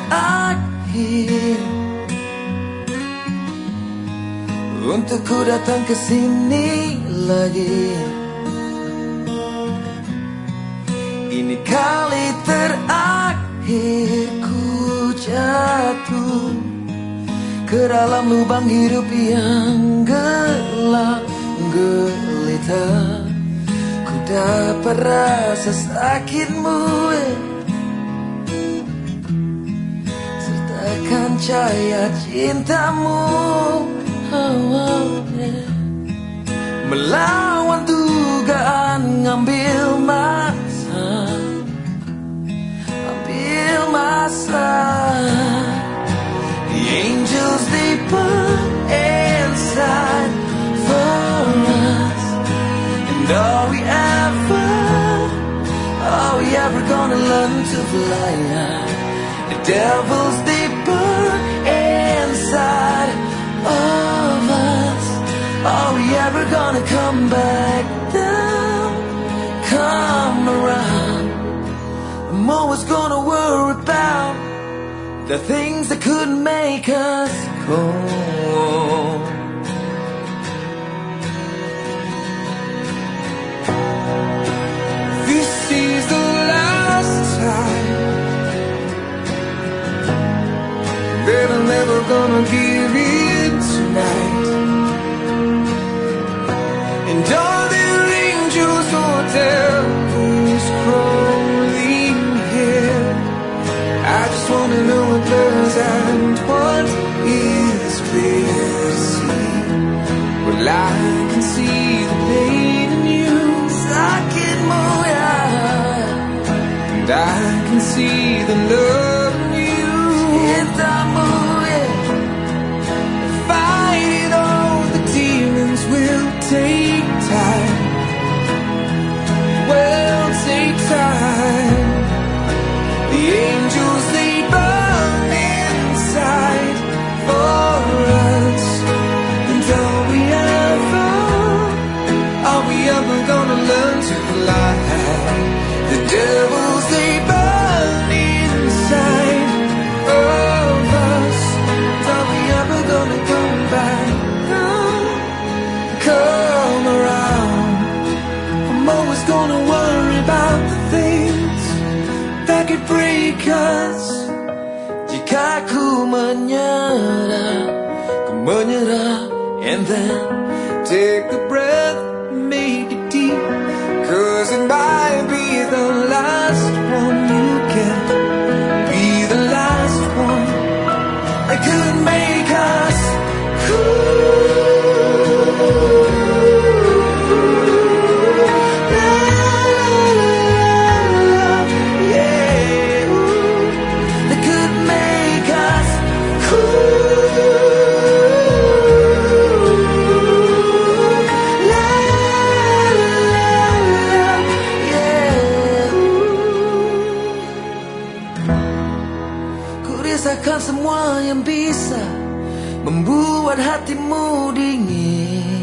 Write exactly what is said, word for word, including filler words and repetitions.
terakhir untuk ku datang ke sini lagi. Ini kali terakhir ku jatuh ke dalam lubang hidup yang gelap gelita. Ku dapat rasa sakitmu, sertakan cahaya cintamu. Oh, oh, yeah. Melawan dugaan, ngambil masa, ambil masa. The angels they put inside for us, and are we ever, are we ever gonna learn to fly? The devils they put inside of us, are we ever gonna come back down, come around? I'm always gonna worry about the things that could make us cold. This is the last time that I'm never gonna give in tonight. And all the angels hotel is crawling here. I just wanna know what does and what is clear to see. Well, I can see the pain in you, sakit mo, yeah. And I can see the love in you, cinta mo, yeah. Fighting all the demons will take time, will take time. The angels they burn inside for us, and are we ever, are we ever gonna learn to fly? The devils they burn inside of us, and are we ever gonna come back, come, come around? I'm always gonna worry about the things that could break us. Jika ku menyerah, ku menyerah, and then take a breath, make it deep, 'cause it might be the last one you get, be the last one that could make us cool. Rasakan semua yang bisa membuat hatimu dingin.